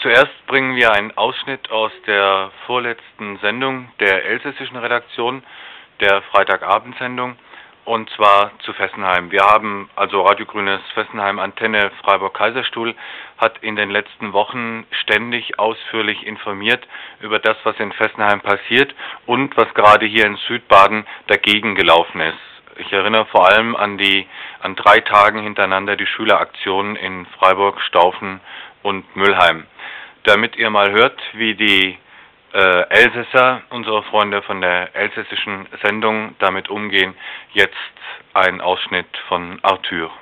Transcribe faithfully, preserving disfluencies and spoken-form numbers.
Zuerst bringen wir einen Ausschnitt aus der vorletzten Sendung der elsässischen Redaktion, der Freitagabendsendung, und zwar zu Fessenheim. Wir haben, also Radio Grünes Fessenheim Antenne Freiburg-Kaiserstuhl, hat in den letzten Wochen ständig ausführlich informiert über das, was in Fessenheim passiert und was gerade hier in Südbaden dagegen gelaufen ist. Ich erinnere vor allem an die an drei Tagen hintereinander die Schüleraktionen in Freiburg, Staufen und Mülheim. Damit ihr mal hört, wie die äh, Elsässer, unsere Freunde von der elsässischen Sendung, damit umgehen, jetzt ein Ausschnitt von Arthur.